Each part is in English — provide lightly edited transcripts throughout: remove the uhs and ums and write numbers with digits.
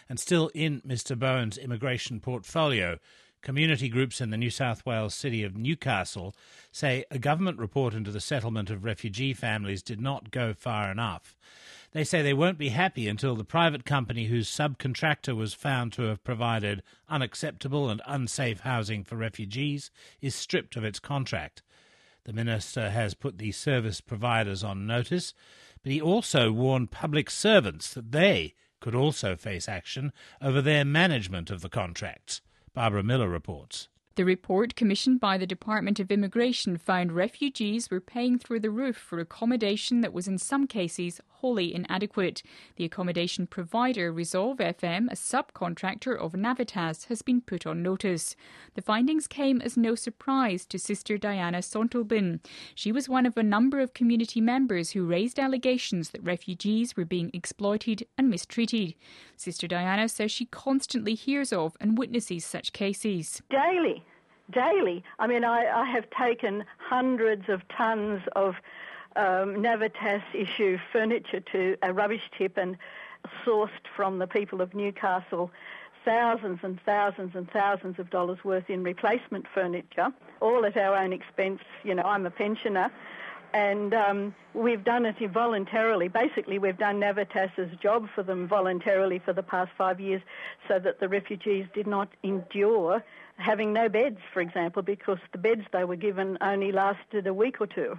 And still in Mr Bowen's immigration portfolio, community groups in the New South Wales city of Newcastle say a government report into the settlement of refugee families did not go far enough. They say they won't be happy until the private company whose subcontractor was found to have provided unacceptable and unsafe housing for refugees is stripped of its contract. The minister has put the service providers on notice, but he also warned public servants that they could also face action over their management of the contracts. Barbara Miller reports. The report commissioned by the Department of Immigration found refugees were paying through the roof for accommodation that was in some cases wholly inadequate. The accommodation provider, Resolve FM, a subcontractor of Navitas, has been put on notice. The findings came as no surprise to Sister Diana Sontelbin. She was one of a number of community members who raised allegations that refugees were being exploited and mistreated. Sister Diana says she constantly hears of and witnesses such cases. Daily. I mean, I have taken hundreds of tons of Navitas issue furniture to a rubbish tip and sourced from the people of Newcastle thousands and thousands and thousands of dollars worth in replacement furniture, all at our own expense. You know, I'm a pensioner. And we've done it voluntarily. Basically, we've done Navitas's job for them voluntarily for the past 5 years so that the refugees did not endure having no beds, for example, because the beds they were given only lasted a week or two.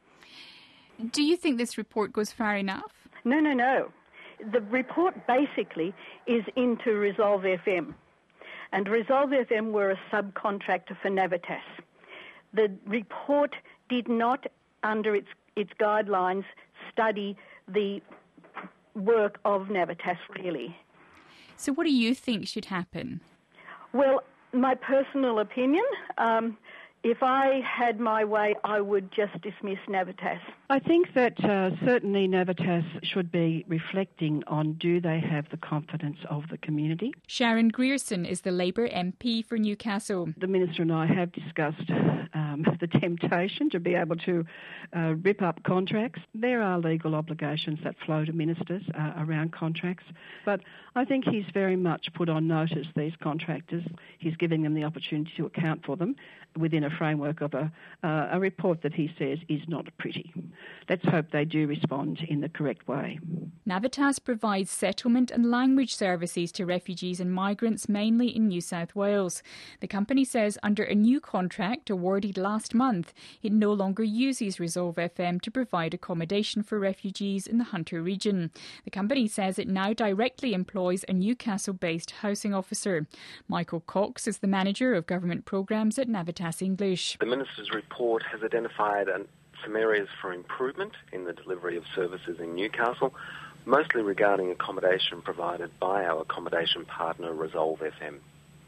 Do you think this report goes far enough? No. The report basically is into Resolve FM. And Resolve FM were a subcontractor for Navitas. The report did not, under its guidelines, study the work of Navitas, really. So what do you think should happen? Well, my personal opinion, if I had my way, I would just dismiss Navitas. I think that certainly Navitas should be reflecting on, do they have the confidence of the community? Sharon Grierson is the Labour MP for Newcastle. The Minister and I have discussed the temptation to be able to rip up contracts. There are legal obligations that flow to ministers around contracts, but I think he's very much put on notice these contractors. He's giving them the opportunity to account for them within a framework of a report that he says is not pretty. Let's hope they do respond in the correct way. Navitas provides settlement and language services to refugees and migrants, mainly in New South Wales. The company says under a new contract awarded last month, it no longer uses Resolve FM to provide accommodation for refugees in the Hunter region. The company says it now directly employs a Newcastle-based housing officer. Michael Cox is the manager of government programs at Navitas English. The Minister's report has identified some areas for improvement in the delivery of services in Newcastle, mostly regarding accommodation provided by our accommodation partner Resolve FM.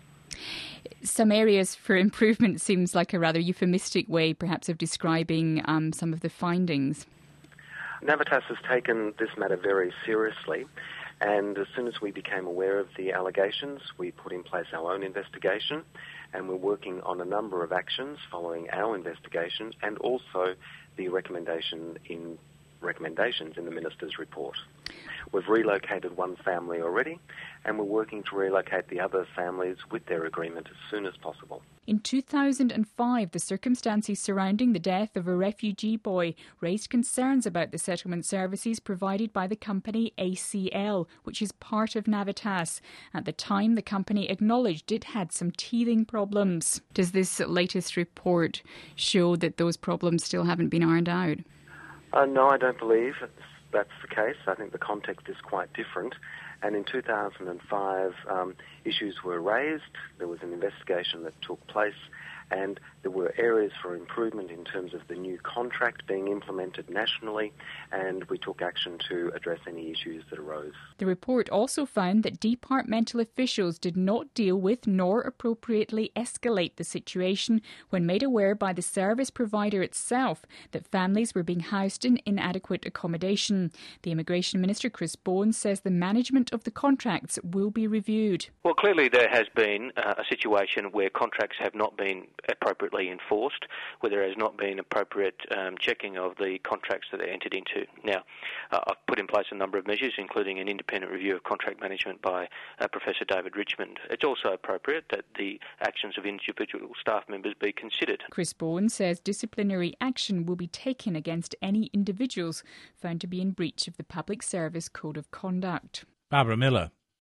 Some areas for improvement seems like a rather euphemistic way perhaps of describing some of the findings. Navitas has taken this matter very seriously, and as soon as we became aware of the allegations, we put in place our own investigation, and we're working on a number of actions following our investigation and also the recommendations in the Minister's report. We've relocated one family already, and we're working to relocate the other families with their agreement as soon as possible. In 2005, the circumstances surrounding the death of a refugee boy raised concerns about the settlement services provided by the company ACL, which is part of Navitas. At the time, the company acknowledged it had some teething problems. Does this latest report show that those problems still haven't been ironed out? No, I don't believe that's the case. I think the context is quite different. And in 2005, issues were raised. There was an investigation that took place, and there were areas for improvement in terms of the new contract being implemented nationally, and we took action to address any issues that arose. The report also found that departmental officials did not deal with nor appropriately escalate the situation when made aware by the service provider itself that families were being housed in inadequate accommodation. The Immigration Minister, Chris Bowen, says the management of the contracts will be reviewed. Well, clearly there has been a situation where contracts have not been appropriately enforced, where there has not been appropriate checking of the contracts that are entered into. Now, I've put in place a number of measures, including an independent review of contract management by Professor David Richmond. It's also appropriate that the actions of individual staff members be considered. Chris Bourne says disciplinary action will be taken against any individuals found to be in breach of the Public Service Code of Conduct. Barbara Miller.